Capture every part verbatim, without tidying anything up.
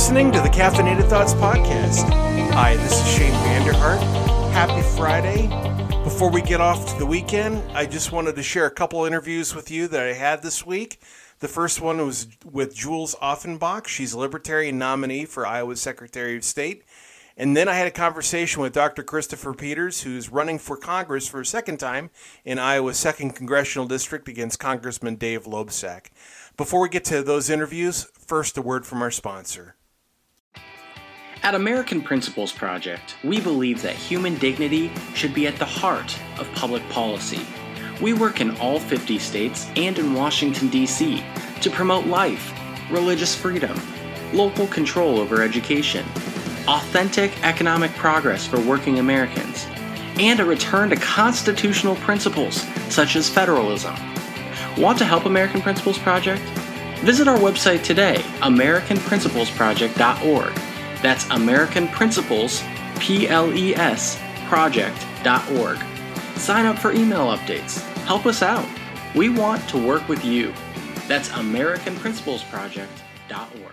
listening to the Caffeinated Thoughts Podcast. Hi, this is Shane Vanderhart. Happy Friday. Before we get off to the weekend, I just wanted to share a couple interviews with you that I had this week. The first one was with Jules Offenbach. She's a Libertarian nominee for Iowa's Secretary of State. And then I had a conversation with Doctor Christopher Peters, who's running for Congress for a second time in Iowa's second Congressional District against Congressman Dave Loebsack. Before we get to those interviews, first a word from our sponsor. At American Principles Project, we believe that human dignity should be at the heart of public policy. We work in all fifty states and in Washington, D C to promote life, religious freedom, local control over education, authentic economic progress for working Americans, and a return to constitutional principles such as federalism. Want to help American Principles Project? Visit our website today, american principles project dot org. That's American Principles, P L E S, project dot org. Sign up for email updates. Help us out. We want to work with you. That's american principles project dot org.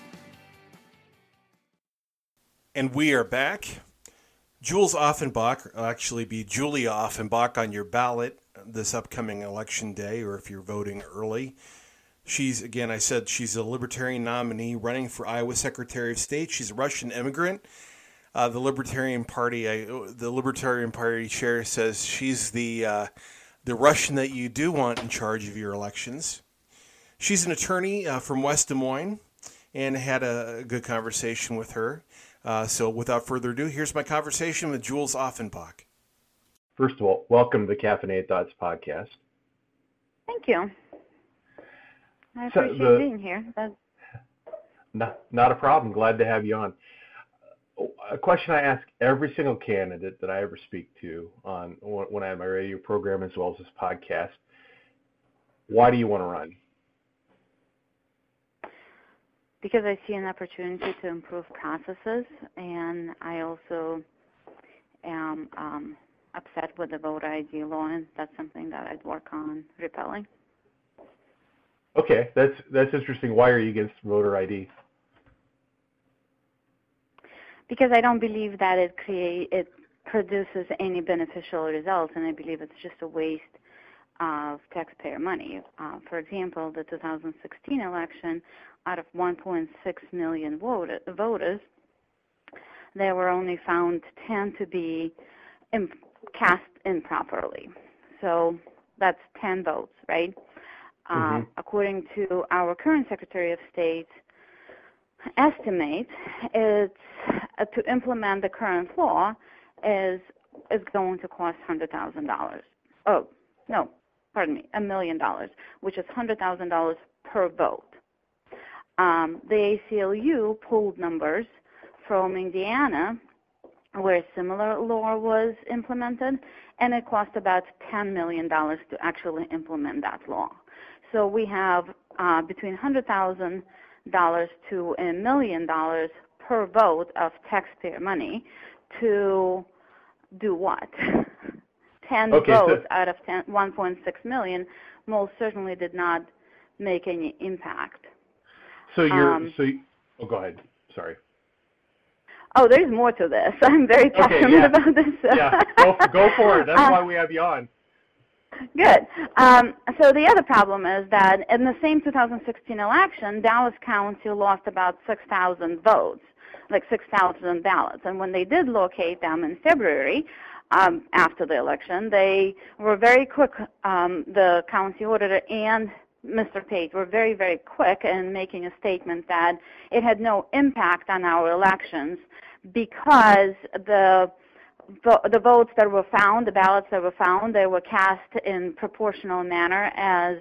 And we are back. Jules Offenbach will actually be Julia Offenbach on your ballot this upcoming election day, or if you're voting early. She's, again, I said she's a Libertarian nominee running for Iowa Secretary of State. She's a Russian immigrant. Uh, the Libertarian Party, I, the Libertarian Party chair says she's the uh, the Russian that you do want in charge of your elections. She's an attorney uh, from West Des Moines, and had a good conversation with her. Uh, so without further ado, here's my conversation with Jules Offenbach. First of all, welcome to the Caffeinated Thoughts Podcast. Thank you. I So appreciate the- being here. That's... Not, not a problem. Glad to have you on. A question I ask every single candidate that I ever speak to on when I have my radio program as well as this podcast: why do you want to run? Because I see an opportunity to improve processes, and I also am um, upset with the voter I D law, and that's something that I'd work on repealing. Okay, that's that's interesting. Why are you against voter I D? Because I don't believe that it create it produces any beneficial results, and I believe it's just a waste of taxpayer money. Uh, for example, the two thousand sixteen election, out of one point six million vote, voters, there were only found ten to be imp- cast improperly. So that's ten votes, right? Mm-hmm. Uh, according to our current Secretary of State estimate, it's uh, to implement the current law is is going to cost one hundred thousand dollars. Oh, no, pardon me, a million dollars, which is one hundred thousand dollars per vote. Um, the A C L U pulled numbers from Indiana, where a similar law was implemented, and it cost about ten million dollars to actually implement that law. So we have uh, between one hundred thousand dollars to a million dollars per vote of taxpayer money to do what? ten Okay, votes so- out of ten, one point six million most certainly did not make any impact. So you're Um, so. You, oh, go ahead. Sorry. Oh, there's more to this. I'm very passionate Okay, yeah. about this. Yeah, go, go for it. That's why we have you on. Good. Um, so the other problem is that in the same two thousand sixteen election, Dallas County lost about six thousand votes, like six thousand ballots. And when they did locate them in February, um, after the election, they were very quick, um, the county auditor and Mister Pate were very, very quick in making a statement that it had no impact on our elections because the the votes that were found, the ballots that were found, they were cast in proportional manner as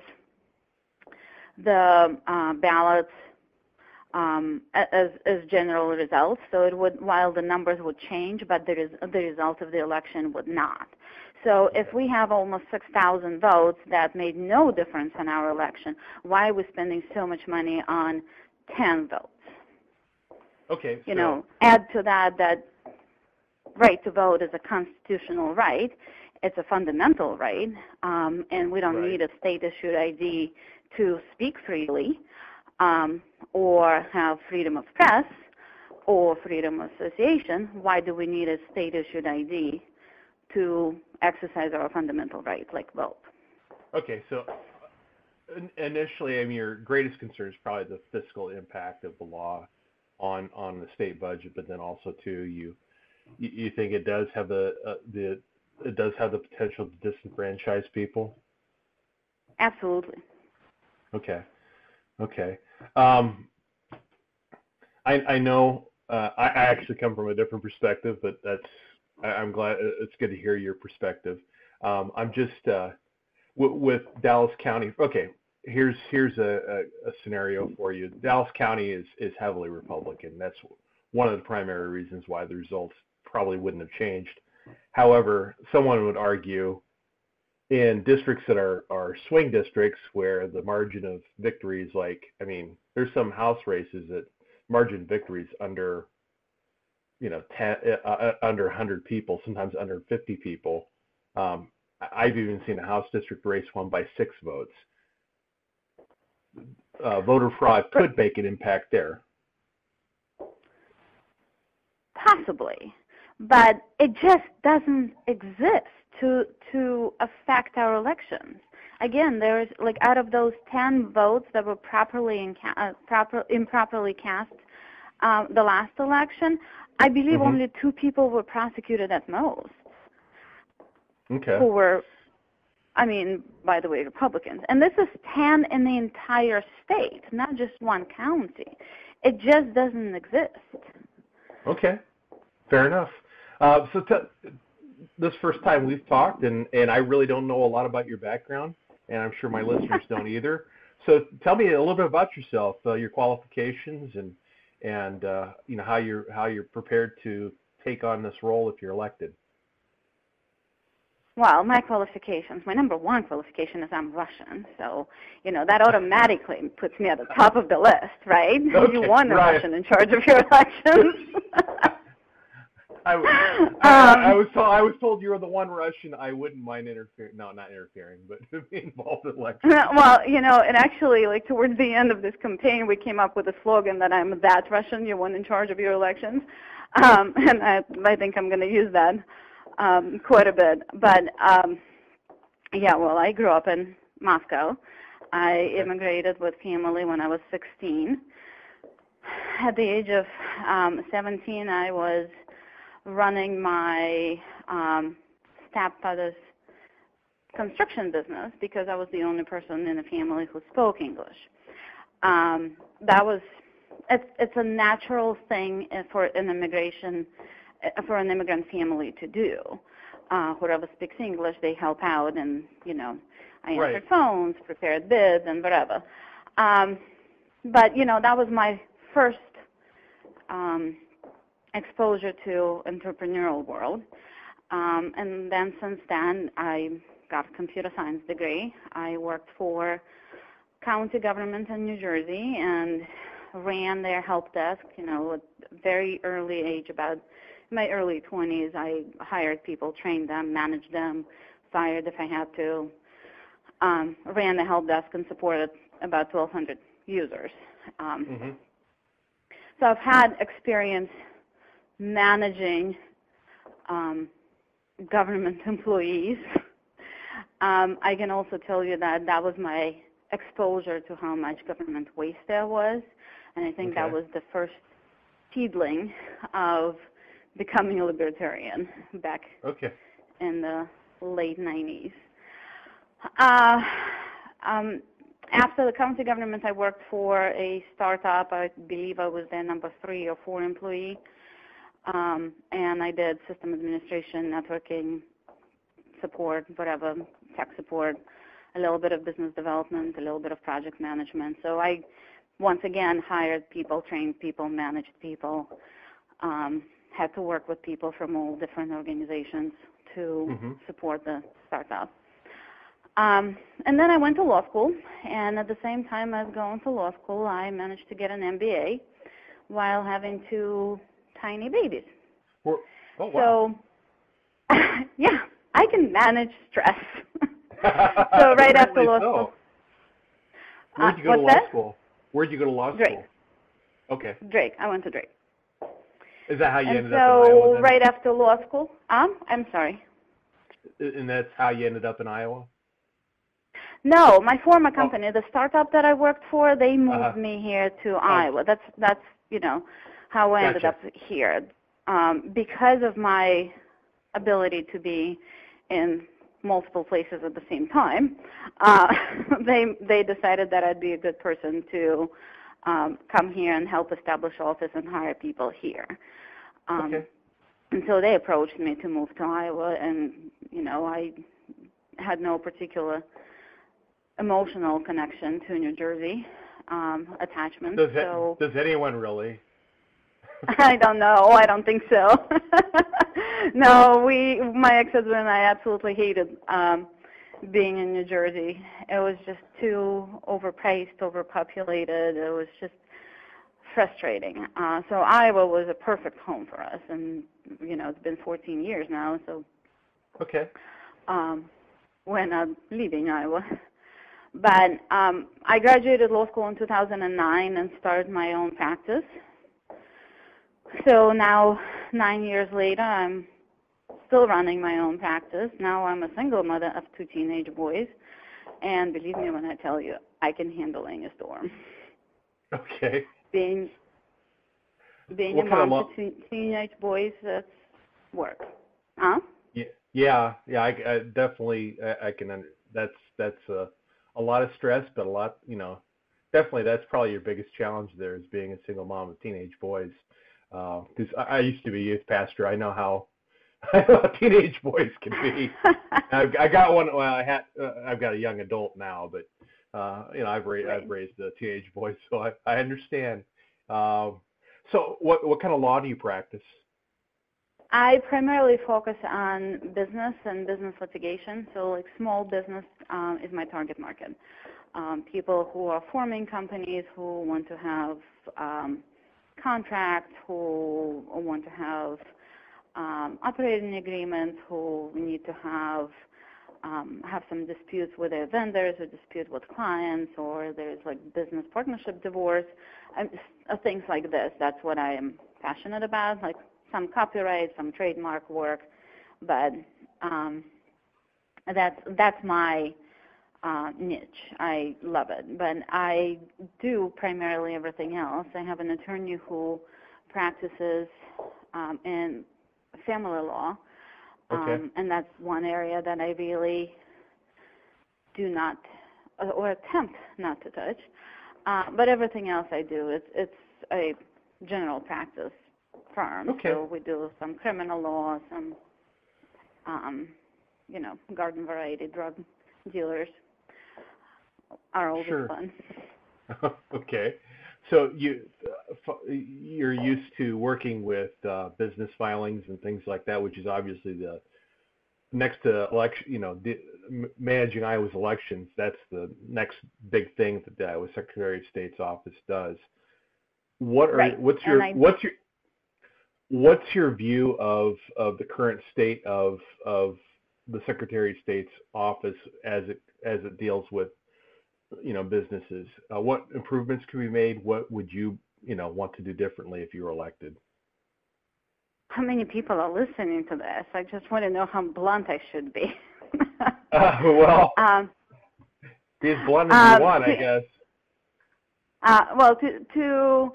the uh, ballots um, as, as general results. So it would, while the numbers would change, but the, res, the result of the election would not. So if we have almost six thousand votes that made no difference in our election, why are we spending so much money on ten votes? Okay. You so, know, add to that that right to vote is a constitutional right. It's a fundamental right, um, and we don't Right. need a state-issued I D to speak freely. um, or have freedom of press or freedom of association, why do we need a state-issued I D to exercise our fundamental right, like vote? Okay, so initially, I mean, your greatest concern is probably the fiscal impact of the law on on the state budget, but then also too, you you think it does have the uh, the it does have the potential to disenfranchise people? Absolutely. Okay, okay. Um, I I know uh, I, I actually come from a different perspective, but that's I, I'm glad it's good to hear your perspective. Um, I'm just uh, w- with Dallas County. Okay. Here's here's a, a, a scenario for you. Dallas County is, is heavily Republican. That's one of the primary reasons why the results probably wouldn't have changed. However, someone would argue in districts that are, are swing districts where the margin of victory is like, I mean, there's some House races that margin of victory is under, you know, ten, uh, under one hundred people, sometimes under fifty people. Um, I've even seen a House district race won by six votes. Uh, voter fraud could make an impact there. Possibly, but it just doesn't exist to to affect our elections. Again, there's like out of those ten votes that were properly in ca- uh, proper improperly cast uh, the last election, I believe Mm-hmm. only two people were prosecuted at most. Okay. Who were, I mean, by the way, Republicans. And this is ten in the entire state, not just one county. It just doesn't exist. Okay. Fair enough. Uh, so t- this first time we've talked, and, and I really don't know a lot about your background, and I'm sure my listeners don't either. So tell me a little bit about yourself, uh, your qualifications, and and uh, you know how you're how you're prepared to take on this role if you're elected. Well, my qualifications, my number one qualification is I'm Russian. So, you know, that automatically puts me at the top of the list, right? Okay, you want a right. Russian in charge of your elections. I, I, I, I was told I was told you were the one Russian I wouldn't mind interfering. No, not interfering, but be involved in elections. Well, you know, and actually, like towards the end of this campaign, we came up with a slogan that I'm that Russian, you're one in charge of your elections, um, and I, I think I'm going to use that um, quite a bit. But um, yeah, well, I grew up in Moscow. I immigrated with family when I was sixteen. At the age of um, seventeen, I was running my um, stepfather's construction business because I was the only person in the family who spoke English. Um, that was it's it's a natural thing for an immigration for an immigrant family to do. Uh, whoever speaks English, they help out, and you know, I answered Right. phones, prepared bids, and whatever. Um, but you know, that was my first um, exposure to entrepreneurial world. Um, and then since then, I got a computer science degree. I worked for county government in New Jersey and ran their help desk, you know, at a very early age, about my early twenties. I hired people, trained them, managed them, fired if I had to, um, ran the help desk and supported about twelve hundred users. Um, Mm-hmm. So I've had experience managing um, government employees. um, I can also tell you that that was my exposure to how much government waste there was, and I think Okay. that was the first seedling of becoming a libertarian back Okay. in the late nineties. Uh, um, after the county government, I worked for a startup. I believe I was their number three or four employee. Um, and I did system administration, networking, support, whatever, tech support, a little bit of business development, a little bit of project management. So I, once again, hired people, trained people, managed people, um, had to work with people from all different organizations to Mm-hmm. support the startup. Um, and then I went to law school, and at the same time as going to law school, I managed to get an M B A while having two tiny babies. We're, oh, wow. So, yeah, I can manage stress. So right after law so. school. Where'd you go Uh, to what's law that? school? Where'd you go to law school? Drake. Okay. Drake. I went to Drake. Is that how you and ended so up in Iowa then? right after law school, um, I'm sorry. And that's how you ended up in Iowa? No, my former company, oh. the startup that I worked for, they moved uh-huh. me here to oh. Iowa. That's that's you know how I ended gotcha. up here um, because of my ability to be in multiple places at the same time. Uh, they they decided that I'd be a good person to um, come here and help establish office and hire people here. Um, okay. And so they approached me to move to Iowa, and you know I had no particular emotional connection to New Jersey um, attachment. Does, so does anyone really? I don't know. I don't think so. No, we, my ex-husband and I absolutely hated um, being in New Jersey. It was just too overpriced, overpopulated. It was just frustrating. Uh, so Iowa was a perfect home for us, and you know it's been fourteen years now. So okay, um, we're not leaving Iowa. But um, I graduated law school in two thousand nine and started my own practice. So now, nine years later, I'm still running my own practice. Now I'm a single mother of two teenage boys, and believe me when I tell you, I can handle any storm. Okay. Being being what a kind mom of to teen, teenage boys, that's work. Huh? Yeah, yeah, yeah. I, I definitely, I, I can. Under, that's that's a, a lot of stress, but a lot, you know, definitely that's probably your biggest challenge there is being a single mom of teenage boys. Because uh, I, I used to be a youth pastor, I know how, how teenage boys can be. I've, I got one. Well, I had. Uh, I've got a young adult now, but uh, you know, I've raised right. I've raised uh, teenage boys, so I, I understand. Um, so, what what kind of law do you practice? I primarily focus on business and business litigation. So, like small business um, is my target market. Um, people who are forming companies who want to have um, contracts, who want to have um, operating agreements, who need to have um, have some disputes with their vendors or dispute with clients, or there's like business partnership divorce, and uh, things like this. That's what I am passionate about, like some copyright, some trademark work, but um, that's that's my uh, niche. I love it, but I do primarily everything else. I have an attorney who practices um, in family law, Okay. um, and that's one area that I really do not uh, or attempt not to touch. Uh, but everything else I do, it's it's a general practice firm. Okay. So we do some criminal law, some um, you know, garden variety drug dealers are always sure. fun. Okay. So you uh, you're used to working with uh, business filings and things like that, which is obviously the next to election. You know, the, managing Iowa's elections. That's the next big thing that the Iowa Secretary of State's office does. What are right. what's your I, what's your what's your view of of the current state of of the Secretary of State's office as it as it deals with, you know, businesses? Uh, what improvements can be made? What would you, you know, want to do differently if you were elected? How many people are listening to this? I just want to know how blunt I should be. uh, well, um, be as blunt as um, you want, to, I guess. Uh, well, to to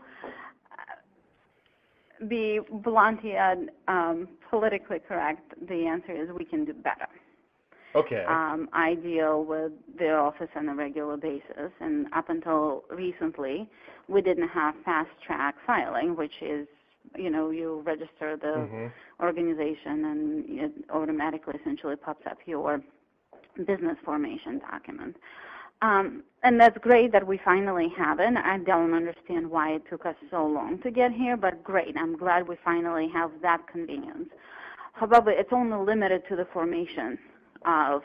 be blunt yet um, politically correct, the answer is we can do better. Okay. Um, I deal with the office on a regular basis, and up until recently, we didn't have fast-track filing, which is, you know, you register the mm-hmm. organization and it automatically essentially pops up your business formation document. Um, and that's great that we finally have it. I don't understand why it took us so long to get here, but great. I'm glad we finally have that convenience. However, it's only limited to the formation of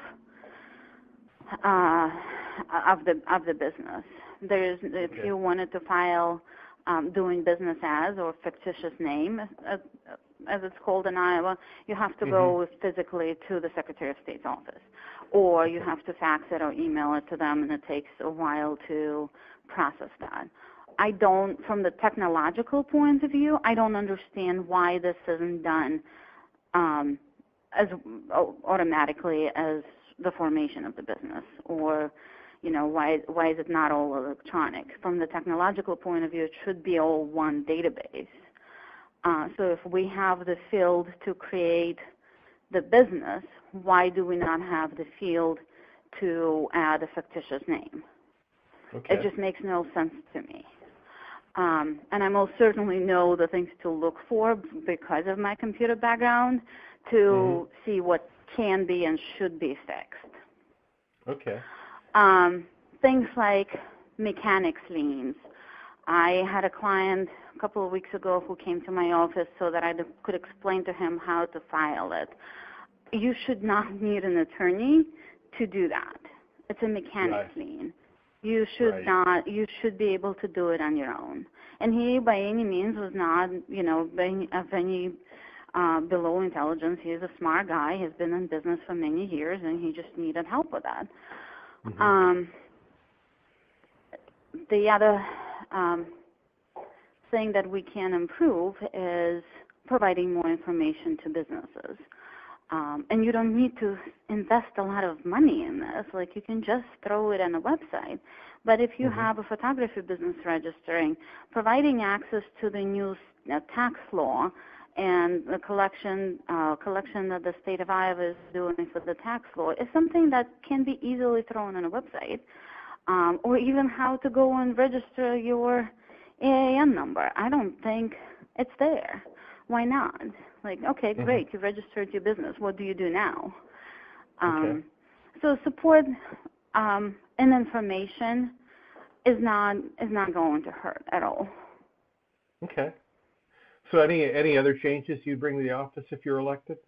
uh, of the of the business. There's if Okay. you wanted to file um, doing business as or fictitious name, as, as it's called in Iowa, you have to mm-hmm. go physically to the Secretary of State's office, or you have to fax it or email it to them, and it takes a while to process that. I don't, from the technological point of view, I don't understand why this isn't done um, as automatically as the formation of the business, or, you know, why why is it not all electronic? From the technological point of view, it should be all one database. Uh, so if we have the field to create the business, why do we not have the field to add a fictitious name? Okay. It just makes no sense to me. Um, and I most certainly know the things to look for because of my computer background to mm-hmm. see what can be and should be fixed. Okay. Um, things like mechanics liens. I had a client a couple of weeks ago who came to my office so that I could explain to him how to file it. You should not need an attorney to do that. It's a mechanics right. lien. You should right. not. You should be able to do it on your own. And he, by any means, was not, you know, of any uh, below intelligence. He is a smart guy. He's been in business for many years, and he just needed help with that. Mm-hmm. Um, the other um, thing that we can improve is providing more information to businesses. Um, and you don't need to invest a lot of money in this. Like, you can just throw it on a website. But if you mm-hmm. have a photography business registering, providing access to the new uh, tax law and the collection uh, collection that the state of Iowa is doing for the tax law is something that can be easily thrown on a website. Um, or even how to go and register your A A N number. I don't think it's there. Why not? Like, okay, mm-hmm. great, you registered your business. What do you do now? Um, okay. So support um, and information is not is not going to hurt at all. Okay. So any any other changes you'd bring to the office if you're elected?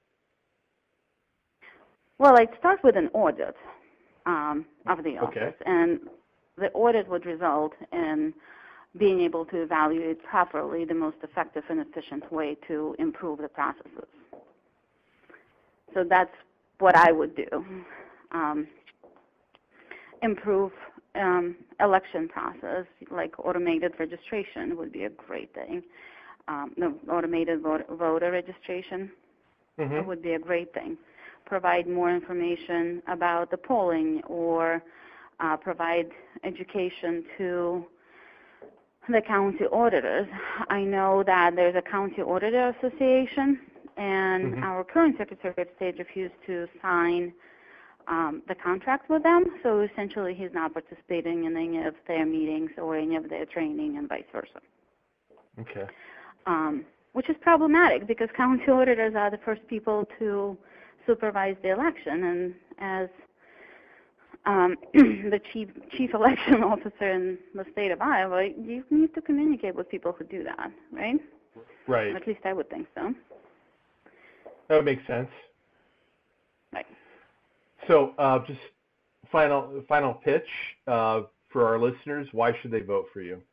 Well, I'd start with an audit um, of the office, okay. and the audit would result in being able to evaluate properly the most effective and efficient way to improve the processes. So that's what I would do. Um, improve um, election process, like automated registration would be a great thing. Um, no, automated vote, voter registration mm-hmm. would be a great thing. Provide more information about the polling, or uh, provide education to the county auditors. I know that there's a county auditor association, and mm-hmm. our current Secretary of State refused to sign um, the contract with them, so essentially he's not participating in any of their meetings or any of their training, and vice versa. Okay. Um, which is problematic because county auditors are the first people to supervise the election, and as Um, the chief chief election officer in the state of Iowa, you need to communicate with people who do that, right? Right. At least I would think so. That would make sense. Right. So, uh, just final final pitch uh, for our listeners. Why should they vote for you?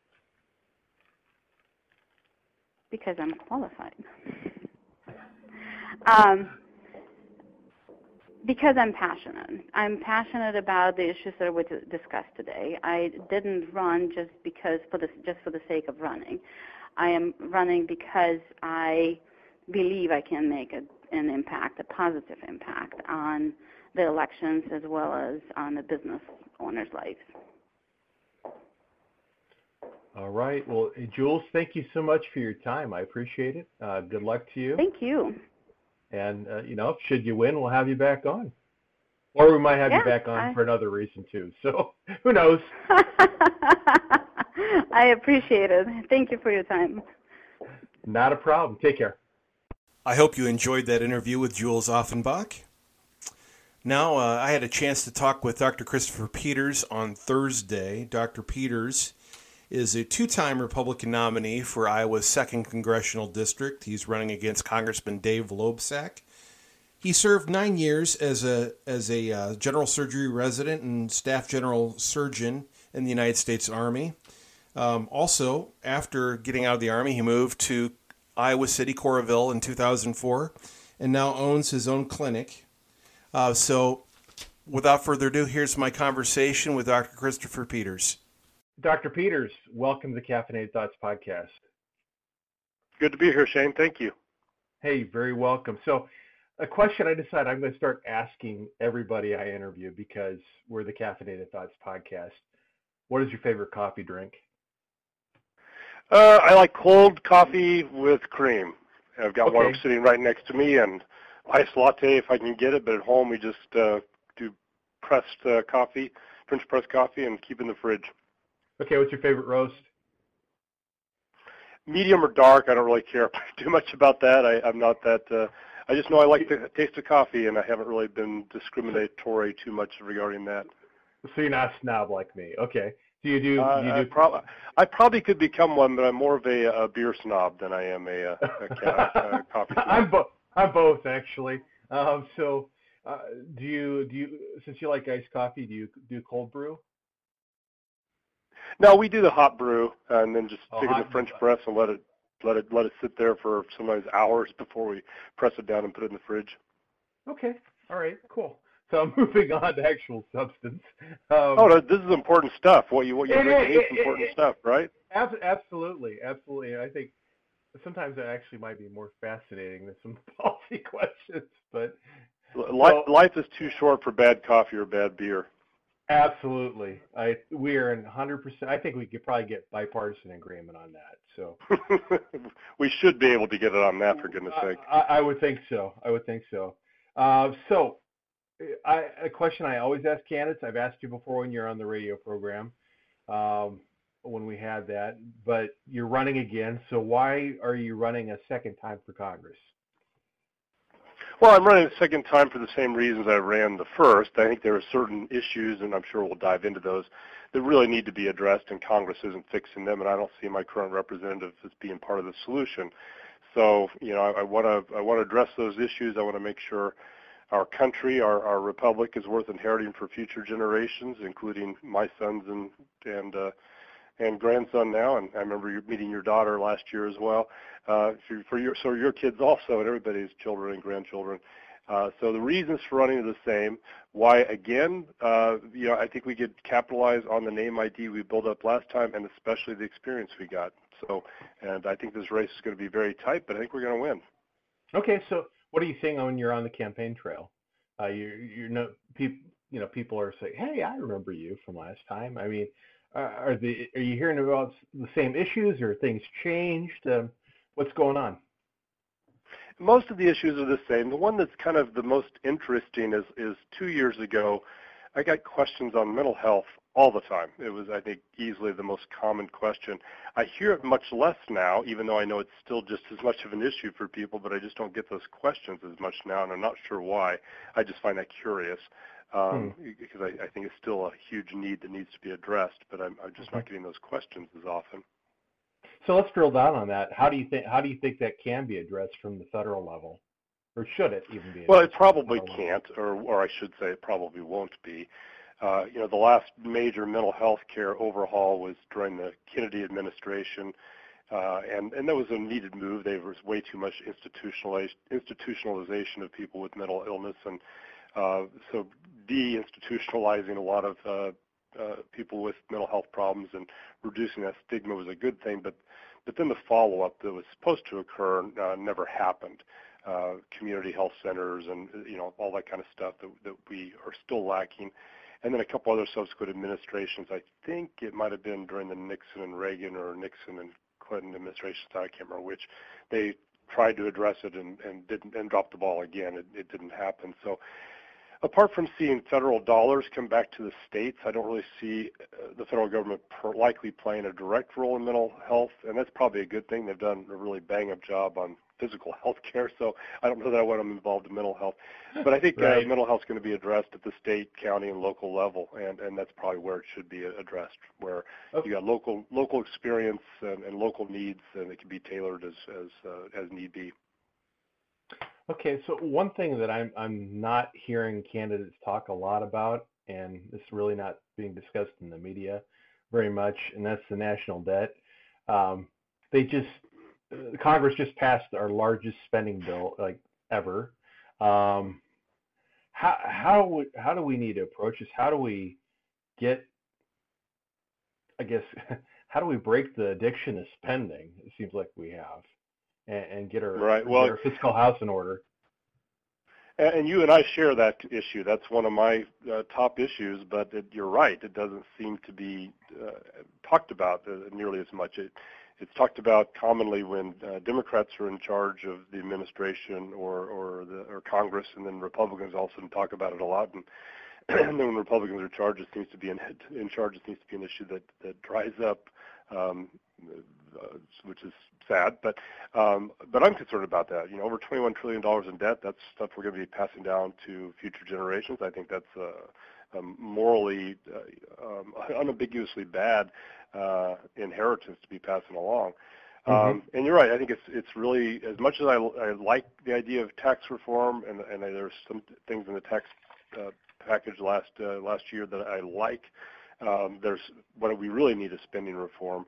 Because I'm qualified. um. Because I'm passionate. I'm passionate about the issues that we discussed today. I didn't run just because for the just for the sake of running. I am running because I believe I can make a, an impact, a positive impact on the elections as well as on the business owners' lives. All right. Well, Jules, thank you so much for your time. I appreciate it. Uh, good luck to you. Thank you. And, uh, you know, should you win, we'll have you back on. Or we might have yeah, you back on I... for another reason, too. So who knows? I appreciate it. Thank you for your time. Not a problem. Take care. I hope you enjoyed that interview with Jules Offenbach. Now, uh, I had a chance to talk with Doctor Christopher Peters on Thursday. Doctor Peters is a two-time Republican nominee for Iowa's second Congressional District. He's running against Congressman Dave Loebsack. He served nine years as a as a uh, general surgery resident and staff general surgeon in the United States Army. Um, also, after getting out of the Army, he moved to Iowa City, Coralville in two thousand four, and now owns his own clinic. Uh, so, without further ado, here's my conversation with Doctor Christopher Peters. Doctor Peters, welcome to the Caffeinated Thoughts podcast. Good to be here, Shane. Thank you. Hey, very welcome. So a question I decided I'm going to start asking everybody I interview because we're the Caffeinated Thoughts podcast. What is your favorite coffee drink? Uh, I like cold coffee with cream. I've got Okay. one sitting right next to me, and iced latte if I can get it, but at home we just uh, do pressed uh, coffee, French press coffee, and keep in the fridge. Okay, what's your favorite roast? Medium or dark, I don't really care too much about that. I, I'm not that, uh, I just know I like the taste of coffee, and I haven't really been discriminatory too much regarding that. So you're not a snob like me. Okay. Do you do, Uh, do you I, do prob- I probably could become one, but I'm more of a, a beer snob than I am a, a, a, ca- a coffee snob. I'm, bo- I'm both, actually. Um, so uh, do you, do you, since you like iced coffee, do you do cold brew? No, we do the hot brew and then just Oh, stick it in hot the French brew. press and let it let it let it sit there for sometimes hours before we press it down and put it in the fridge. Okay. All right, cool. So moving on to actual substance. Um, Oh, no, this is important stuff. What you what you It drink is, is it- important it- stuff, right? ab- absolutely, absolutely. And I think sometimes that actually might be more fascinating than some policy questions, but Life, So- life is too short for bad coffee or bad beer. absolutely. I we are in one hundred percent. I think we could probably get bipartisan agreement on that. So We should be able to get it on that, for goodness I, sake. I, I would think so. I would think so. Uh, so I, a question I always ask candidates. I've asked you before when you're on the radio program, um, when we had that, but you're running again. So why are you running a second time for Congress? Well, I'm running a second time for the same reasons I ran the first. I think there are certain issues, and I'm sure we'll dive into those, that really need to be addressed, and Congress isn't fixing them, and I don't see my current representative as being part of the solution. So, you know, I, I want to I want to address those issues. I want to make sure our country, our, our republic, is worth inheriting for future generations, including my sons and and uh, and grandson now. And I remember you meeting your daughter last year as well. Uh, for, for your so your kids also, and everybody's children and grandchildren. Uh, so the reasons for running are the same. Why again? Uh, you know, I think we could capitalize on the name I D we built up last time, and especially the experience we got. So, and I think this race is going to be very tight, but I think we're going to win. Okay, so what are you seeing when you're on the campaign trail? Uh, you you know people you know people are saying, "Hey, I remember you from last time." I mean, uh, are the are you hearing about the same issues or things changed? Um, what's going on? Most of the issues are the same. The one that's kind of the most interesting is, is two years ago, I got questions on mental health all the time. It was, I think, easily the most common question. I hear it much less now, even though I know it's still just as much of an issue for people, but I just don't get those questions as much now, and I'm not sure why. I just find that curious um, Hmm. because I, I think it's still a huge need that needs to be addressed, but I'm, I'm just not getting those questions as often. So let's drill down on that. How do you think how do you think that can be addressed from the federal level, or should it even be addressed? Well, it from the probably federal can't, or, or I should say it probably won't be. Uh, you know, the last major mental health care overhaul was during the Kennedy administration, uh, and, and that was a needed move. There was way too much institutionalization, institutionalization of people with mental illness, and uh, so deinstitutionalizing a lot of uh, uh, people with mental health problems and reducing that stigma was a good thing, but, but then the follow-up that was supposed to occur uh, never happened. Uh, community health centers and, you know, all that kind of stuff that, that we are still lacking. And then a couple other subsequent administrations, I think it might have been during the Nixon and Reagan or Nixon and Clinton administrations, I can't remember which, they tried to address it and, and didn't, and dropped the ball again. It, it didn't happen. So apart from seeing federal dollars come back to the states, I don't really see uh, the federal government per likely playing a direct role in mental health, and that's probably a good thing. They've done a really bang-up job on physical health care, so I don't know that I want them involved in mental health. But I think Right. uh, mental health is going to be addressed at the state, county, and local level, and, and that's probably where it should be addressed, where Okay. you got local local experience and, and local needs, and it can be tailored as as uh, as need be. Okay, so one thing that I'm I'm not hearing candidates talk a lot about, and it's really not being discussed in the media very much, and that's the national debt. Um, they just uh, Congress just passed our largest spending bill like ever. Um, how how would- how do we need to approach this? How do we get I guess, how do we break the addiction to spending? It seems like we have, and, and get our, right. well, get our fiscal house in order. And you and I share that issue. That's one of my uh, top issues, but it, you're right. It doesn't seem to be uh, talked about uh, nearly as much. It, it's talked about commonly when uh, Democrats are in charge of the administration or or, the, or Congress, and then Republicans also talk about it a lot. And, and then when Republicans are in charge, it seems to be in, in charge. It seems to be an issue that, that dries up, um, uh, which is sad. But um, but I'm concerned about that. You know, over twenty-one trillion dollars in debt. That's stuff we're going to be passing down to future generations. I think that's a, a morally, uh, um, unambiguously bad uh, inheritance to be passing along. Um, mm-hmm. And you're right. I think it's it's really, as much as I, I like the idea of tax reform, and and there's some things in the tax uh, package last uh, last year that I like. Um, there's what we really need is spending reform,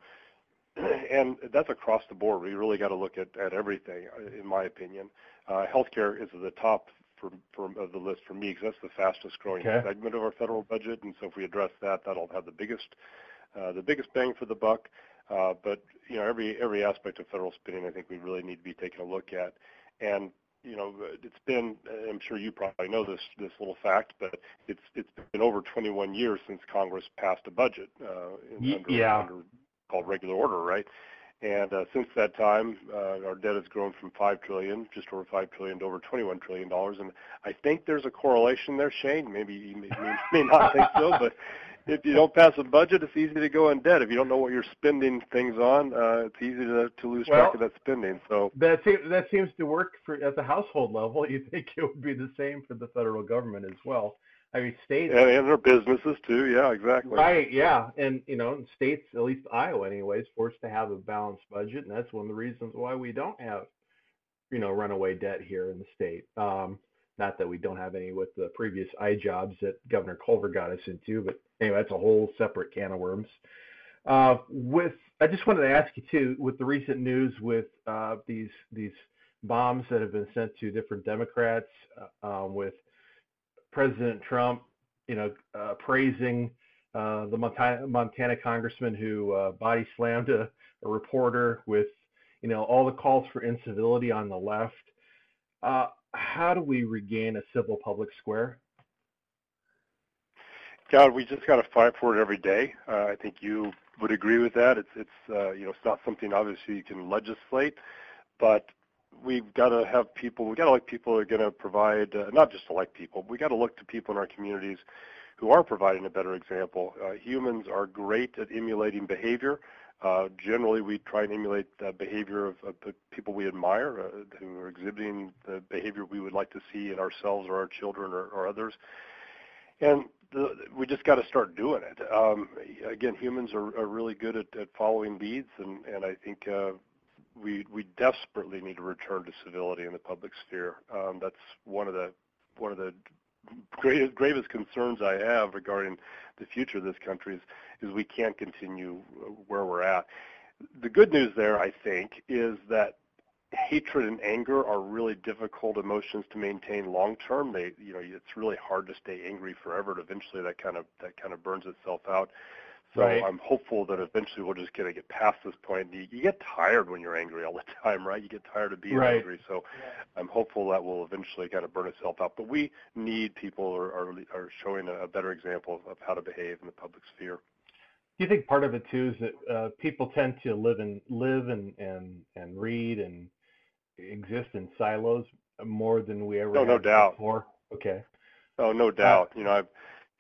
and that's across the board. We really got to look at, at everything, in my opinion. Uh, healthcare is at the top for, for of the list for me because that's the fastest growing okay. segment of our federal budget, and so if we address that, that'll have the biggest uh, the biggest bang for the buck. Uh, but you know, every every aspect of federal spending, I think we really need to be taking a look at, and you know, it's been, I'm sure you probably know this this little fact, but it's it's been over twenty-one years since Congress passed a budget uh, in, under, yeah. under called regular order, right? And uh, since that time, uh, our debt has grown from five trillion dollars, just over five trillion dollars, to over twenty-one trillion dollars. And I think there's a correlation there, Shane. Maybe you may, may not think so, but if you don't pass a budget, it's easy to go in debt. If you don't know what you're spending things on, uh, it's easy to, to lose well, track of that spending. So that seems, that seems to work for at the household level. You think it would be the same for the federal government as well? I mean, states and, and their businesses too. Yeah, exactly. Right. Yeah, and you know, states, at least Iowa, anyway, is forced to have a balanced budget, and that's one of the reasons why we don't have, you know, runaway debt here in the state. Um, not that we don't have any with the previous I jobs that Governor Culver got us into, but anyway, that's a whole separate can of worms. Uh, with, I just wanted to ask you too, with the recent news with uh, these these bombs that have been sent to different Democrats, uh, um, with President Trump, you know, uh, praising uh, the Montana, Montana congressman who uh, body slammed a, a reporter, with, you know, all the calls for incivility on the left. Uh, how do we regain a civil public square? God, we just got to fight for it every day. Uh, I think you would agree with that. It's it's uh, you know, it's not something obviously you can legislate, but we've got to have people. We got to like people who are going to provide, uh, not just elect people. We got to look to people in our communities who are providing a better example. Uh, humans are great at emulating behavior. Uh, generally, we try and emulate the behavior of, of the people we admire, uh, who are exhibiting the behavior we would like to see in ourselves or our children or, or others. And the, we just got to start doing it. Um, again, humans are, are really good at, at following leads, and, and I think uh, we we desperately need to return to civility in the public sphere. Um, that's one of the one of the greatest, gravest concerns I have regarding the future of this country is, is we can't continue where we're at. The good news there, I think, is that hatred and anger are really difficult emotions to maintain long term. They, you know, it's really hard to stay angry forever. And eventually, that kind of that kind of burns itself out. So right. I'm hopeful that eventually we'll just kind of get past this point. You, you get tired when you're angry all the time, right? You get tired of being right. angry. So I'm hopeful that will eventually kind of burn itself out. But we need people who are, are, are showing a, a better example of how to behave in the public sphere. Do you think part of it too is that uh, people tend to live and live and, and, and read and exist in silos more than we ever no, have no doubt. before? Okay. Oh, no doubt. Uh, you know, I've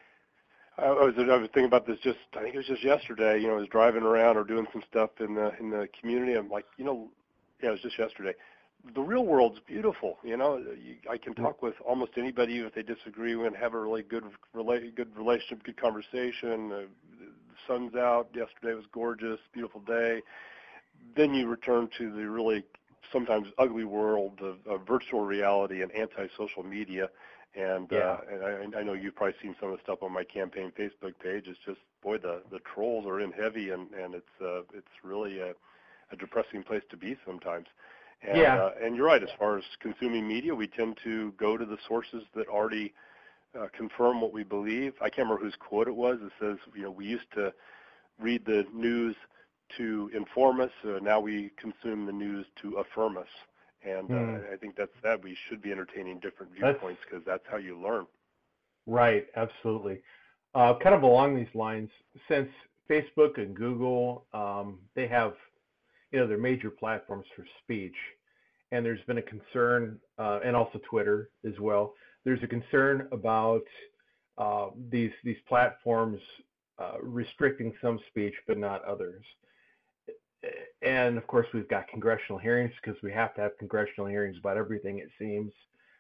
I was I was thinking about this just I think it was just yesterday. You know, I was driving around or doing some stuff in the in the community. I'm like, you know, yeah, it was just yesterday. The real world's beautiful. You know, you, I can talk with almost anybody, even if they disagree. We can have a really good relate good relationship, good conversation. Uh, the sun's out. Yesterday was gorgeous, beautiful day. Then you return to the really sometimes ugly world of, of virtual reality and anti-social media. And, yeah. uh, and I, I know you've probably seen some of the stuff on my campaign Facebook page. It's just, boy, the, the trolls are in heavy, and, and it's uh, it's really a, a depressing place to be sometimes. And, yeah. uh, and you're right, as far as consuming media, we tend to go to the sources that already uh, confirm what we believe. I can't remember whose quote it was. It says, you know, we used to read the news to inform us. Uh, now we consume the news to affirm us. And uh, mm. I think that's that. We should be entertaining different viewpoints because that's, that's how you learn. Right, absolutely. Uh, kind of along these lines, since Facebook and Google, um, they have, you know, they're major platforms for speech, and there's been a concern, uh, and also Twitter as well. There's a concern about uh, these these platforms uh, restricting some speech but not others. And of course, we've got congressional hearings because we have to have congressional hearings about everything, it seems.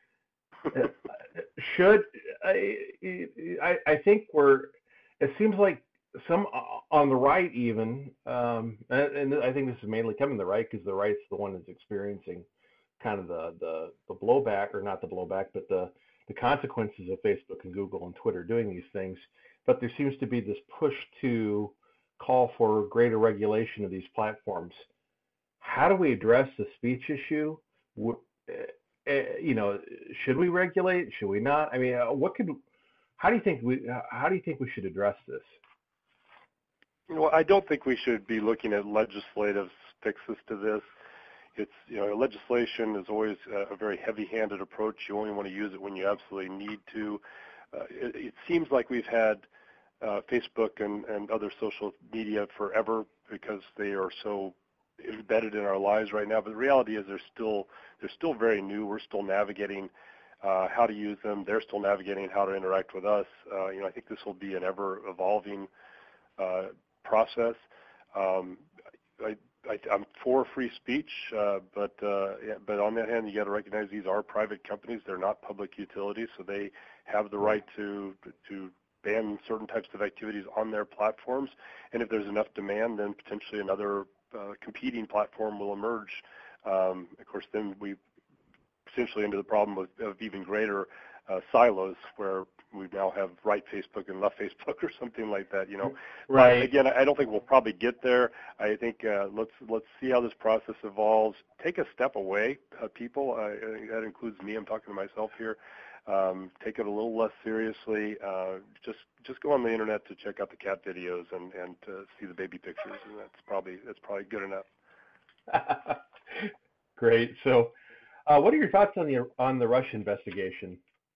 Should I, I? I think we're. It seems like some on the right even, um, and, and I think this is mainly coming the right because the right's the one that's experiencing kind of the, the the blowback, or not the blowback, but the the consequences of Facebook and Google and Twitter doing these things. But there seems to be this push to call for greater regulation of these platforms. How do we address the speech issue? Uh, you know, should we regulate? Should we not? I mean, uh, what could? How do you think we? How do you think we should address this? Well, I don't think we should be looking at legislative fixes to this. It's, you know, legislation is always a very heavy-handed approach. You only want to use it when you absolutely need to. Uh, it, it seems like we've had Uh, Facebook and, and other social media forever because they are so embedded in our lives right now. But the reality is they're still they're still very new. We're still navigating uh, how to use them. They're still navigating how to interact with us. Uh, you know, I think this will be an ever-evolving uh, process. Um, I, I, I'm for free speech, uh, but uh, yeah, but on that hand, you got to recognize these are private companies. They're not public utilities, so they have the right to to ban certain types of activities on their platforms, and if there's enough demand, then potentially another uh, competing platform will emerge. Um, of course, then we potentially into the problem of, of even greater uh, silos, where we now have right Facebook and left Facebook or something like that. You know, right? But again, I don't think we'll probably get there. I think uh, let's let's see how this process evolves. Take a step away, uh, people. Uh, that includes me. I'm talking to myself here. Um, take it a little less seriously. Uh, just just go on the internet to check out the cat videos and and uh, see the baby pictures, and that's probably that's probably good enough. Great. So, uh, what are your thoughts on the on the Russia investigation?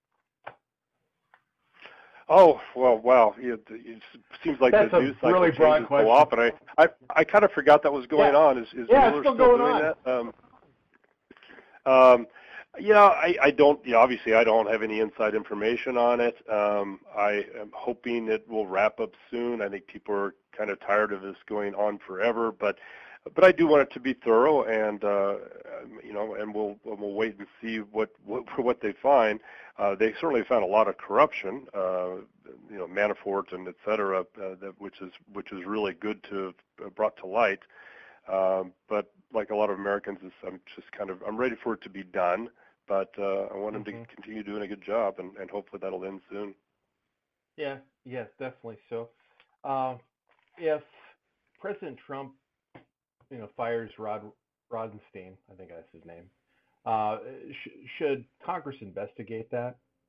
Oh well, wow! It, it seems like that's the news cycle really changes so often. I, I I kind of forgot that was going yeah. on. Is is yeah, Mueller still, still going doing on. that? Um, um, Yeah, I, I don't, you know, obviously I don't have any inside information on it. Um, I am hoping it will wrap up soon. I think people are kind of tired of this going on forever, but but I do want it to be thorough, and, uh, you know, and we'll we'll wait and see what, what, what they find. Uh, they certainly found a lot of corruption, uh, you know, Manafort and et cetera, uh, that, which is, which is really good to have brought to light. Um, but like a lot of Americans, I'm just kind of, I'm ready for it to be done. But uh, I want him mm-hmm. to continue doing a good job, and, and hopefully that'll end soon. Yeah, yes, definitely. So, uh, if President Trump, you know, fires Rod Rosenstein, I think that's his name, uh, sh- should Congress investigate that?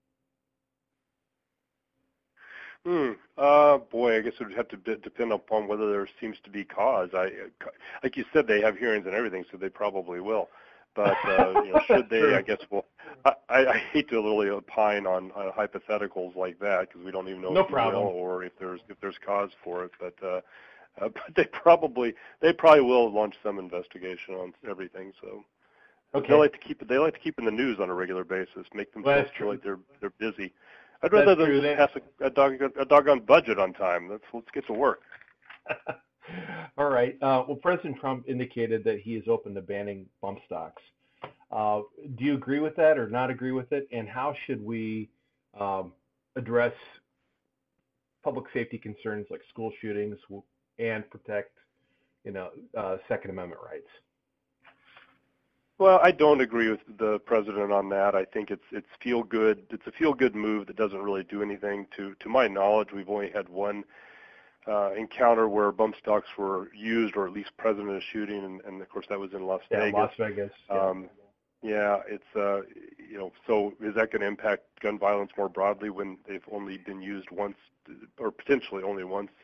Hmm. Uh, boy, I guess it would have to d- depend upon whether there seems to be cause. I, like you said, they have hearings and everything, so they probably will. But uh, you know, should they? I guess well, I, I hate to literally opine on, on hypotheticals like that because we don't even know no if problem. they will or if there's if there's cause for it. But uh, uh, but they probably they probably will launch some investigation on everything. So okay. they like to keep they like to keep in the news on a regular basis, make themselves well, feel like they're they're busy. I'd rather that's than true. pass a, a, dog, a doggone budget on time. Let's let's get to work. All right. Uh, well, President Trump indicated that he is open to banning bump stocks. Uh, do you agree with that or not agree with it? And how should we um, address public safety concerns like school shootings and protect, you know, uh, Second Amendment rights? Well, I don't agree with the president on that. I think it's it's feel good. It's a feel good move that doesn't really do anything. To to my knowledge, we've only had one uh, encounter where bump stocks were used, or at least present in a shooting, and, and of course that was in Las yeah, Vegas. Las Vegas. Yeah. Um, yeah, it's uh, you know. So is that going to impact gun violence more broadly when they've only been used once, or potentially only once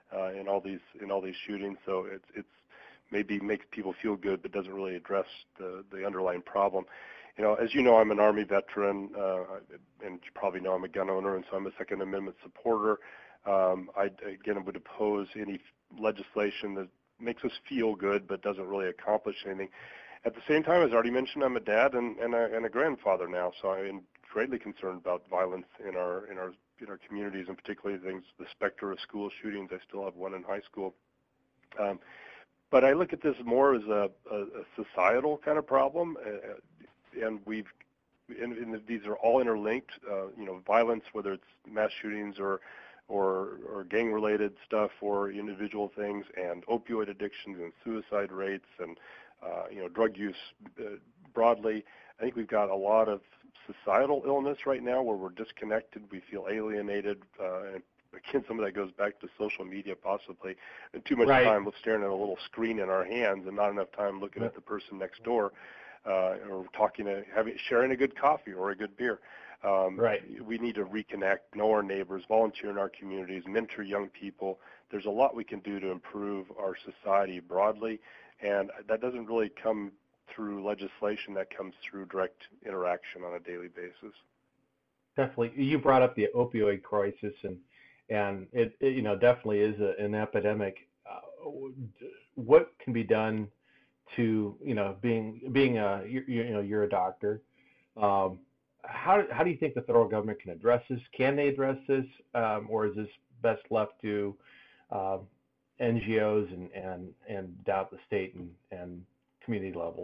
uh, in all these in all these shootings. So it's it's maybe makes people feel good, but doesn't really address the the underlying problem. You know, as you know, I'm an Army veteran, uh, and you probably know I'm a gun owner, and so I'm a Second Amendment supporter. Um, I again would oppose any legislation that makes us feel good but doesn't really accomplish anything. At the same time, as I already mentioned, I'm a dad and, and, a, and a grandfather now, so I'm greatly concerned about violence in our in our in our communities, and particularly things the specter of school shootings. I still have one in high school, um, but I look at this more as a, a, a societal kind of problem, uh, and we've and, and these are all interlinked. Uh, you know, violence, whether it's mass shootings or or, or gang-related stuff or individual things, and opioid addictions and suicide rates and, uh, you know, drug use uh, broadly. I think we've got a lot of societal illness right now where we're disconnected. We feel alienated. Uh, and again, some of that goes back to social media possibly. And too much right. time staring at a little screen in our hands and not enough time looking at the person next door uh, or talking, to, having, sharing a good coffee or a good beer. Um, right. We need to reconnect, know our neighbors, volunteer in our communities, mentor young people. There's a lot we can do to improve our society broadly, and that doesn't really come through legislation. That comes through direct interaction on a daily basis. Definitely. You brought up the opioid crisis, and and it, it you know definitely is a, an epidemic. Uh, what can be done to you know being being a you, you know you're a doctor. Um, How, how do you think the federal government can address this? Can they address this, um, or is this best left to uh, N G Os and, and, and down at the state and, and community levels?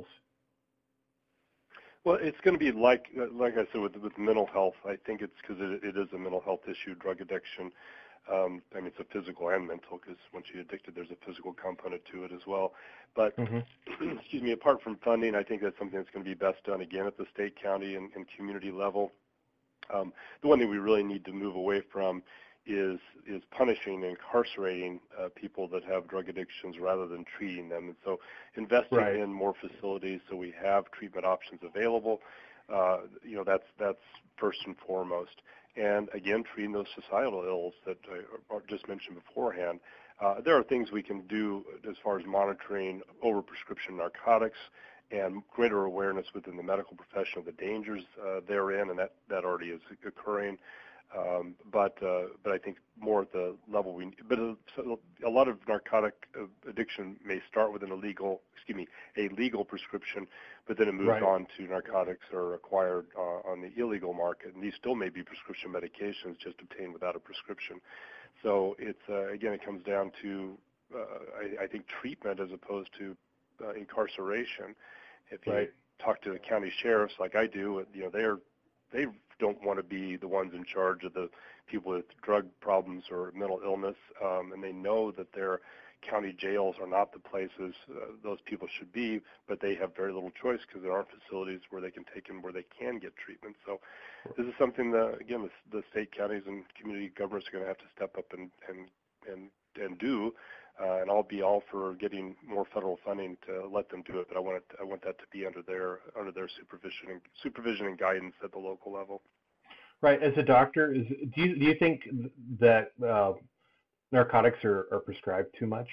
Well, it's going to be like like I said with with mental health. I think it's because it, it is a mental health issue, drug addiction. Um, I mean, it's a physical and mental because once you're addicted, there's a physical component to it as well. But, mm-hmm. excuse me, apart from funding, I think that's something that's going to be best done again at the state, county, and, and community level. Um, the one thing we really need to move away from is is punishing and incarcerating uh, people that have drug addictions rather than treating them. And so investing right. in more facilities so we have treatment options available, uh, you know, that's that's first and foremost. And again, treating those societal ills that I just mentioned beforehand. Uh, there are things we can do as far as monitoring overprescription narcotics and greater awareness within the medical profession of the dangers uh, therein, and that, that already is occurring. Um, but uh, but I think more at the level we need. But a, a lot of narcotic addiction may start with an illegal, excuse me, a legal prescription, but then it moves right. on to narcotics or acquired uh, on the illegal market. And these still may be prescription medications just obtained without a prescription. So it's uh, again, it comes down to uh, I, I think treatment as opposed to uh, incarceration. If you right. talk to the county sheriffs like I do, you know they're they don't want to be the ones in charge of the people with drug problems or mental illness, um, and they know that their county jails are not the places uh, those people should be, but they have very little choice because there aren't facilities where they can take them where they can get treatment. So this is something that, again, the, the state, counties, and community governments are going to have to step up and and and, and do. Uh, and I'll be all for getting more federal funding to let them do it, but I want it, I want that to be under their under their supervision and supervision and guidance at the local level. Right. As a doctor, is do you do you think that uh, narcotics are, are prescribed too much?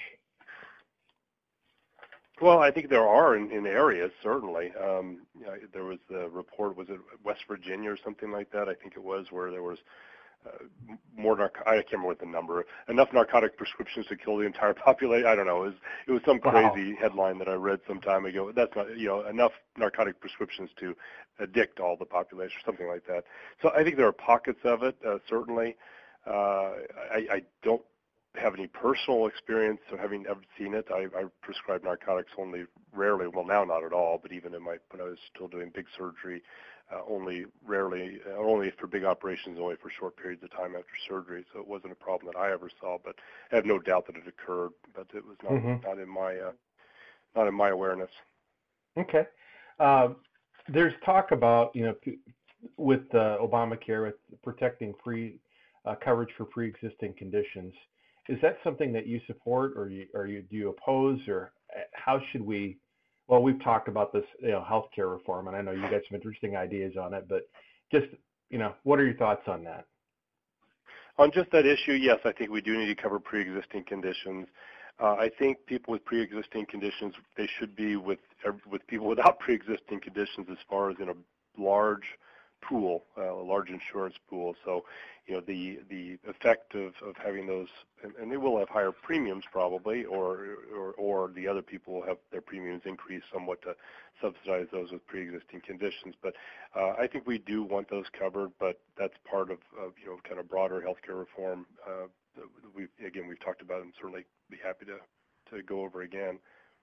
Well, I think there are in, in areas certainly. Um, you know, there was the report, was it West Virginia or something like that? I think it was, where there was Uh, more narco- I can't remember what the number, enough narcotic prescriptions to kill the entire population. I don't know. It was, it was some crazy wow. headline that I read some time ago. That's not, you know, enough narcotic prescriptions to addict all the population or something like that. So I think there are pockets of it, uh, certainly. Uh, I, I don't have any personal experience of having ever seen it. I, I prescribe narcotics only rarely. Well, now not at all, but even in my, when I was still doing big surgery, Uh, only rarely, uh, only for big operations, only for short periods of time after surgery. So it wasn't a problem that I ever saw, but I have no doubt that it occurred. But it was not mm-hmm. not in my uh, not in my awareness. Okay. Uh, there's talk about you know with uh, Obamacare, with protecting free uh, coverage for pre-existing conditions. Is that something that you support, or you, or you do you oppose, or how should we? Well, we've talked about this, you know, healthcare reform, and I know you got some interesting ideas on it, but just, you know, what are your thoughts on that? On just that issue, yes, I think we do need to cover pre-existing conditions. Uh, I think people with pre-existing conditions, they should be with with people without pre-existing conditions as far as in a large pool, uh, a large insurance pool. So, you know, the the effect of, of having those, and, and they will have higher premiums probably, or, or or the other people will have their premiums increase somewhat to subsidize those with pre-existing conditions. But uh, I think we do want those covered, but that's part of, of you know, kind of broader healthcare reform. Uh, we again we've talked about it, and certainly be happy to to go over again.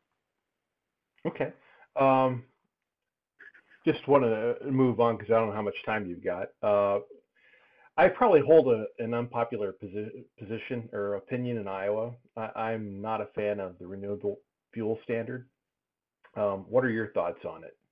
Okay. Um, just want to move on because I don't know how much time you've got. Uh, I probably hold a, an unpopular posi- position or opinion in Iowa. I, I'm not a fan of the renewable fuel standard. Um, what are your thoughts on it?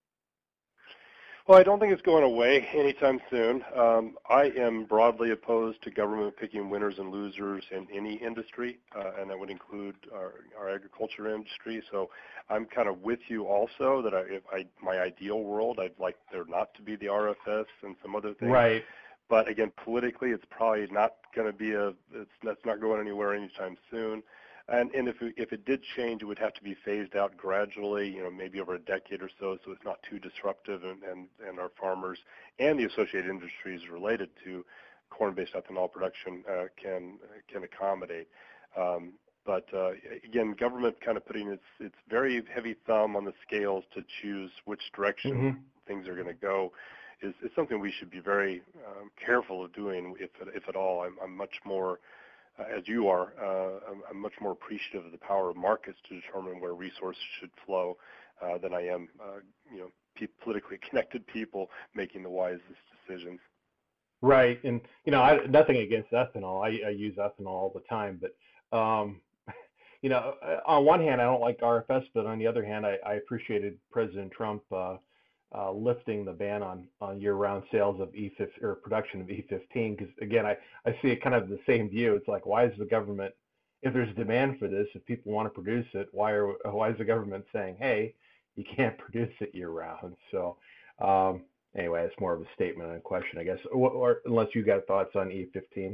Well, I don't think it's going away anytime soon. Um, I am broadly opposed to government picking winners and losers in any industry, uh, and that would include our, our agriculture industry. So I'm kind of with you also that I, if I, my ideal world, I'd like there not to be the R F S and some other things. Right. But again, politically, it's probably not going to be a, it's, that's not going anywhere anytime soon. And, and if, it, if it did change, it would have to be phased out gradually, you know, maybe over a decade or so, so it's not too disruptive, and, and, and our farmers and the associated industries related to corn-based ethanol production uh, can can accommodate. Um, but uh, again, government kind of putting its its very heavy thumb on the scales to choose which direction mm-hmm. things are going to go is, is something we should be very um, careful of doing, if if at all. I'm, I'm much more Uh, as you are, uh, I'm, I'm much more appreciative of the power of markets to determine where resources should flow uh, than I am, uh, you know, pe- politically connected people making the wisest decisions. Right, and you know, I, nothing against ethanol. I, I use ethanol all the time, but um, you know, on one hand, I don't like R F S, but on the other hand, I, I appreciated President Trump uh, Uh, lifting the ban on, on year-round sales of E fifteen or production of E fifteen, because again, I, I see it kind of the same view. It's like, why is the government, if there's demand for this, if people want to produce it, why are why is the government saying, hey, you can't produce it year-round? So um, anyway, it's more of a statement and a question, I guess. Or, or unless you got thoughts on E fifteen.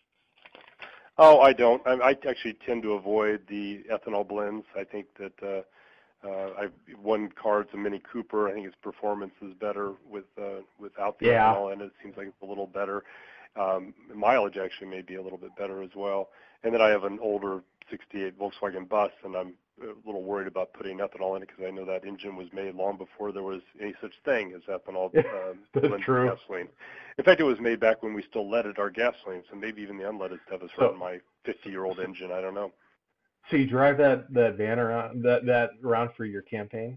Oh, I don't. I, I actually tend to avoid the ethanol blends. I think that. Uh, Uh, I've one car's a Mini Cooper. I think its performance is better with uh, without the yeah. ethanol in it. It seems like it's a little better. Um, mileage actually may be a little bit better as well. And then I have an older sixty-eight Volkswagen Bus, and I'm a little worried about putting ethanol in it because I know that engine was made long before there was any such thing as ethanol um, That's true. gasoline. In fact, it was made back when we still leaded our gasoline, so maybe even the unleaded stuff is hurting my fifty-year-old engine. I don't know. So you drive that, that van around that, that around for your campaign?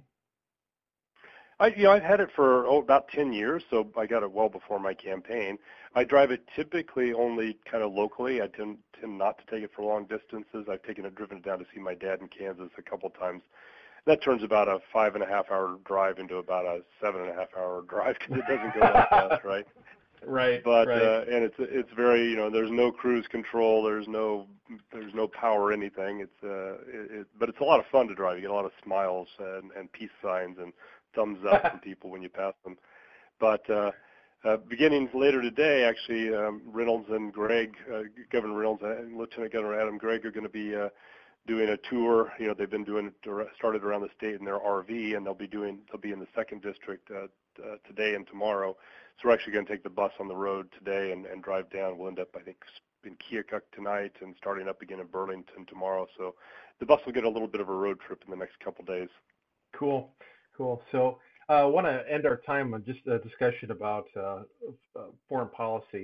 I, you know, I've had it for oh, about ten years, so I got it well before my campaign. I drive it typically only kind of locally. I tend, tend not to take it for long distances. I've taken it, driven it down to see my dad in Kansas a couple times. That turns about a five and a half hour drive into about a seven and a half hour drive because it doesn't go that fast, right? Right. But right. Uh, and it's it's very, you know, there's no cruise control, there's no there's no power or anything. It's uh it, it, but it's a lot of fun to drive. You get a lot of smiles and, and peace signs and thumbs up from people when you pass them. But uh, uh, beginning later today, actually, um, Reynolds and Gregg, uh, Governor Reynolds and Lieutenant Governor Adam Gregg are going to be uh, doing a tour. You know, they've been doing started around the state in their R V, and they'll be doing they'll be in the second district uh, uh, today and tomorrow. So we're actually going to take the bus on the road today and, and drive down. We'll end up, I think, in Keokuk tonight and starting up again in Burlington tomorrow. So the bus will get a little bit of a road trip in the next couple days. Cool, cool. So I uh, want to end our time on just a discussion about uh, uh, foreign policy.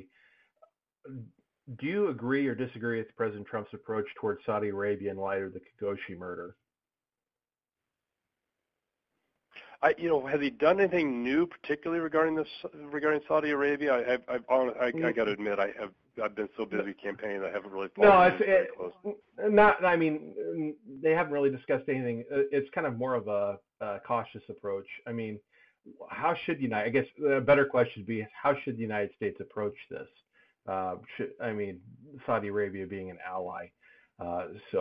Do you agree or disagree with President Trump's approach towards Saudi Arabia in light of the Khashoggi murder? I, you know, has he done anything new, particularly regarding this, regarding Saudi Arabia? I, I've, I've, I, I got to admit, I have, I've been so busy campaigning that I haven't really followed no, it it's very it, close. Not. I mean, they haven't really discussed anything. It's kind of more of a, a cautious approach. I mean, how should the United? I guess a better question would be, how should the United States approach this? Uh, should, I mean, Saudi Arabia being an ally, uh, so.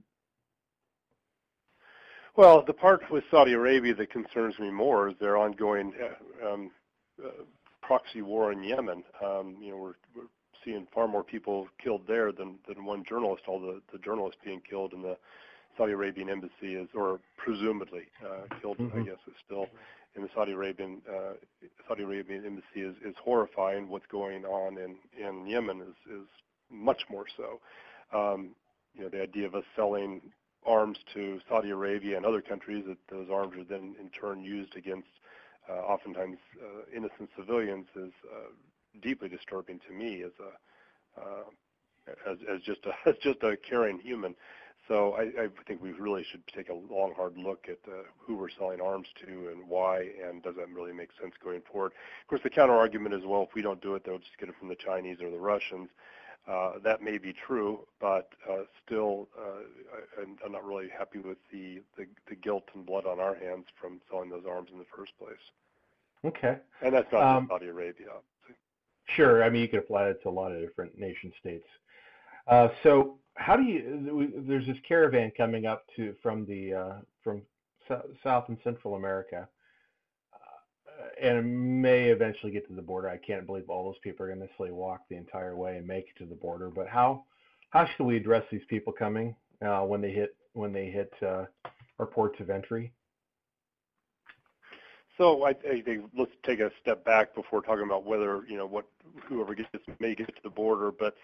Well, the part with Saudi Arabia that concerns me more is their ongoing uh, um, uh, proxy war in Yemen. Um, you know, we're, we're seeing far more people killed there than, than one journalist, all the, the journalists being killed in the Saudi Arabian embassy is, or presumably uh, killed, mm-hmm. I guess, is still in the Saudi Arabian uh, Saudi Arabian embassy is, is horrifying. What's going on in, in Yemen is, is much more so. Um, you know, the idea of us selling arms to Saudi Arabia and other countries, that those arms are then in turn used against uh, oftentimes uh, innocent civilians, is uh, deeply disturbing to me as a uh, as, as just a as just a caring human. So I, I think we really should take a long, hard look at uh, who we're selling arms to and why, and does that really make sense going forward. Of course, the counter argument is, well, if we don't do it, they'll just get it from the Chinese or the Russians. Uh, that may be true, but uh, still, uh, I, I'm not really happy with the, the, the guilt and blood on our hands from selling those arms in the first place. Okay. And that's not um, just Saudi Arabia, obviously. Sure. I mean, you could apply it to a lot of different nation states. Uh, so how do you, there's this caravan coming up to from the uh, from so, South and Central America, uh, and it may eventually get to the border. I can't believe all those people are going to necessarily walk the entire way and make it to the border. But how how should we address these people coming uh, when they hit when they hit uh, our ports of entry? So I, I think let's take a step back before talking about whether, you know, what whoever gets may get to the border. But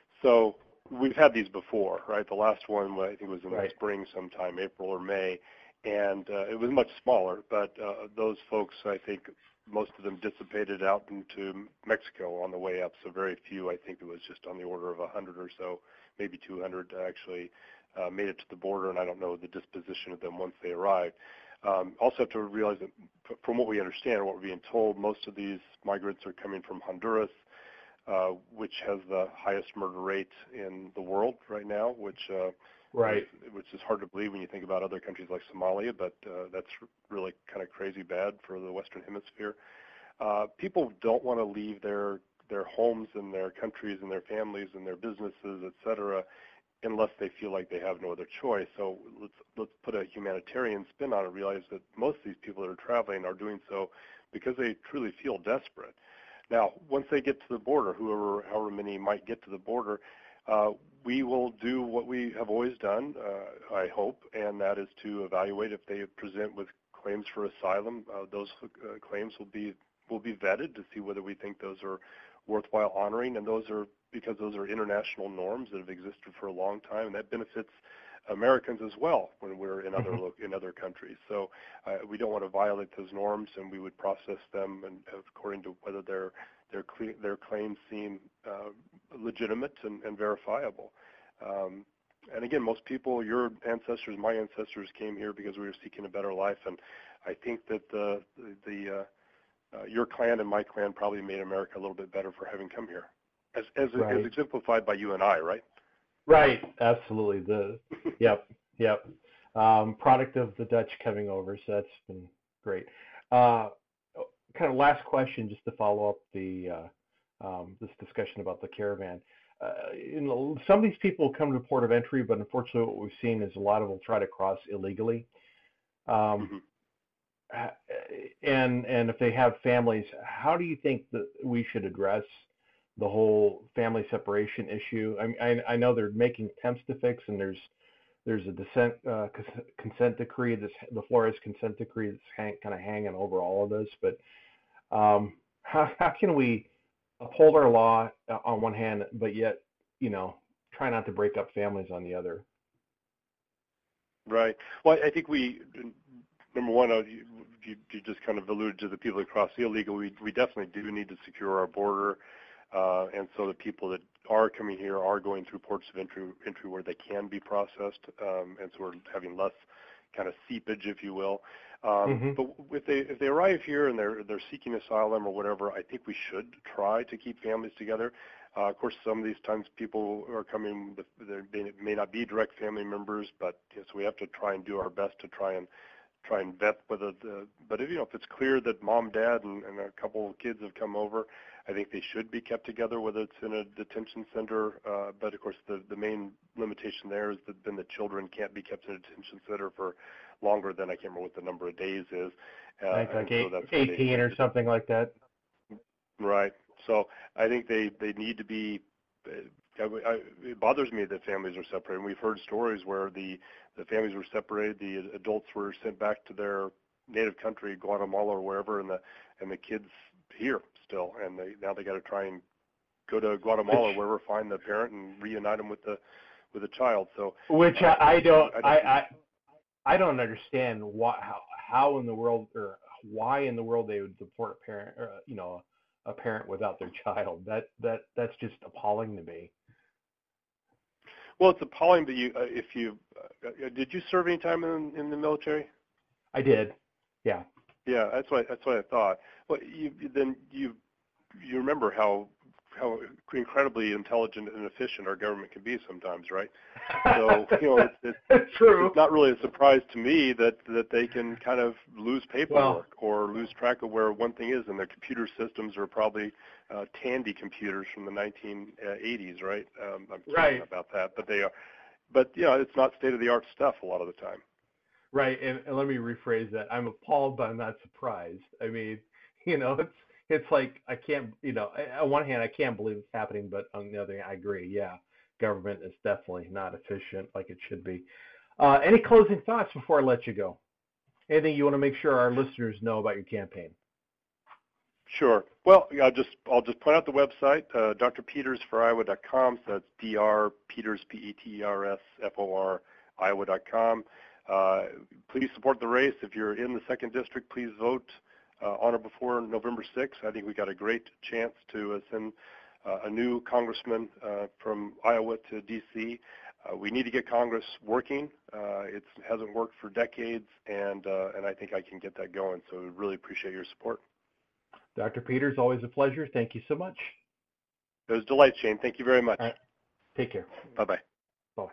so we've had these before, right? The last one, I think, was in right. the spring sometime, April or May, and uh, it was much smaller. But uh, those folks, I think, most of them dissipated out into Mexico on the way up. So very few, I think it was just on the order of one hundred or so, maybe two hundred actually uh, made it to the border, and I don't know the disposition of them once they arrived. Um, also have to realize that from what we understand, what we're being told, most of these migrants are coming from Honduras, uh, which has the highest murder rate in the world right now, which uh, right. is, which is hard to believe when you think about other countries like Somalia, but uh, that's really kind of crazy bad for the Western Hemisphere. Uh, people don't want to leave their their homes and their countries and their families and their businesses, et cetera, unless they feel like they have no other choice. So let's let's put a humanitarian spin on it and realize that most of these people that are traveling are doing so because they truly feel desperate. Now, once they get to the border, whoever, however many might get to the border, uh, we will do what we have always done, uh, I hope, and that is to evaluate if they present with claims for asylum. Uh, those uh, claims will be will be vetted to see whether we think those are worthwhile honoring, and those are because those are international norms that have existed for a long time, and that benefits Americans as well when we're in other lo- in other countries. So uh, we don't want to violate those norms, and we would process them and according to whether their their cle- their claims seem uh, legitimate and, and verifiable. Um, and again, most people, your ancestors, my ancestors, came here because we were seeking a better life, and I think that the the uh, uh, your clan and my clan probably made America a little bit better for having come here, as as, right. as exemplified by you and I, right? Right, absolutely. The yep, yep. Um, product of the Dutch coming over, so that's been great. Uh, kind of last question, just to follow up the uh, um, this discussion about the caravan. Uh, you know, some of these people come to port of entry, but unfortunately, what we've seen is a lot of them try to cross illegally. Um, mm-hmm. And and if they have families, how do you think that we should address the whole family separation issue? I, I, I know they're making attempts to fix, and there's there's a dissent, uh, consent decree, this, the Flores consent decree that's hang, kind of hanging over all of this. But um, how, how can we uphold our law on one hand, but yet, you know, try not to break up families on the other? Right. Well, I think we, number one, uh, you, you, you just kind of alluded to the people that cross illegal. We, we definitely do need to secure our border. Uh, and so the people that are coming here are going through ports of entry, entry where they can be processed, um, and so we're having less kind of seepage, if you will. Um, mm-hmm. But if they if they arrive here and they're they're seeking asylum or whatever, I think we should try to keep families together. Uh, of course, some of these times people are coming, they may not be direct family members, but you know, so we have to try and do our best to try and try and vet whether the. But if you know if it's clear that mom, dad, and, and a couple of kids have come over, I think they should be kept together, whether it's in a detention center. Uh, but of course, the, the main limitation there is that then the children can't be kept in a detention center for longer than, I can't remember what the number of days is. Uh, I think like eight, so eighteen or something like that. Right. So I think they, they need to be it, I, it bothers me that families are separated. We've heard stories where the, the families were separated, the adults were sent back to their native country, Guatemala or wherever, and the and the kids here still, and they, now they got to try and go to Guatemala or wherever, find the parent and reunite them with the with the child. So which uh, I, I don't I don't, I, I I don't understand why how, how in the world or why in the world they would deport a parent or you know a parent without their child. That that that's just appalling to me. Well, it's appalling that you uh, if you uh, did you serve any time in in the military? I did. Yeah. Yeah, that's what that's what I thought. Well, you then you you remember how how incredibly intelligent and efficient our government can be sometimes, right? So you know, it's, it's, True. it's not really a surprise to me that that they can kind of lose paperwork well, or lose track of where one thing is, and their computer systems are probably uh, Tandy computers from the nineteen eighties, right? Um, I'm right. kidding about that, but they are. But you know, it's not state-of-the-art stuff a lot of the time. Right, and, and let me rephrase that. I'm appalled, but I'm not surprised. I mean, you know, it's it's like I can't, you know, on one hand I can't believe it's happening, but on the other hand I agree. Yeah, government is definitely not efficient like it should be. Uh, any closing thoughts before I let you go? Anything you want to make sure our listeners know about your campaign? Sure. Well, I'll just I'll just point out the website, uh, d r peters for iowa dot com. So that's D R Peters P E T E R S F O R Iowa dot com. Uh, please support the race. If you're in the second district, please vote uh, on or before November sixth. I think we got a great chance to uh, send uh, a new congressman uh, from Iowa to D C. Uh, we need to get Congress working. Uh, it hasn't worked for decades, and uh, and I think I can get that going. So we really appreciate your support. Doctor Peters, always a pleasure. Thank you so much. It was a delight, Shane. Thank you very much. All right. Take care. Bye-bye. Bye.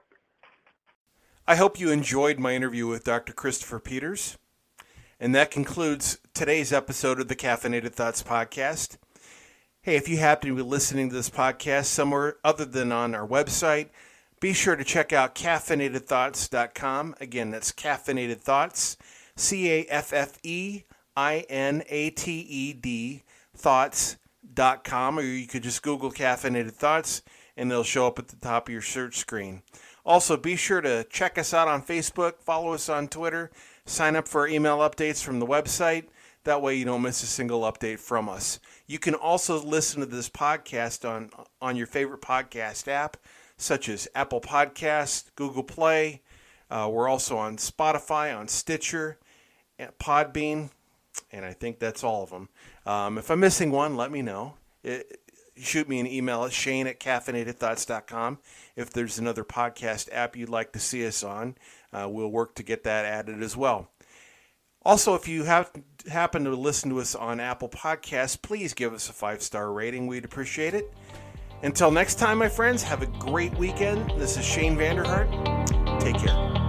I hope you enjoyed my interview with Doctor Christopher Peters. And that concludes today's episode of the Caffeinated Thoughts podcast. Hey, if you happen to be listening to this podcast somewhere other than on our website, be sure to check out caffeinated thoughts dot com. Again, that's Caffeinated Thoughts, C A F F E I N A T E D, thoughts dot com, or you could just Google Caffeinated Thoughts, and it'll show up at the top of your search screen. Also, be sure to check us out on Facebook, follow us on Twitter, sign up for our email updates from the website. That way you don't miss a single update from us. You can also listen to this podcast on, on your favorite podcast app, such as Apple Podcasts, Google Play. Uh, we're also on Spotify, on Stitcher, Podbean, and I think that's all of them. Um, if I'm missing one, let me know. It, shoot me an email at shane at caffeinated thoughts dot com. If there's another podcast app you'd like to see us on, uh, we'll work to get that added as well. Also, if you have happen to listen to us on Apple Podcasts, please give us a five-star rating. We'd appreciate it. Until next time, my friends, have a great weekend. This is Shane Vanderhart. Take care.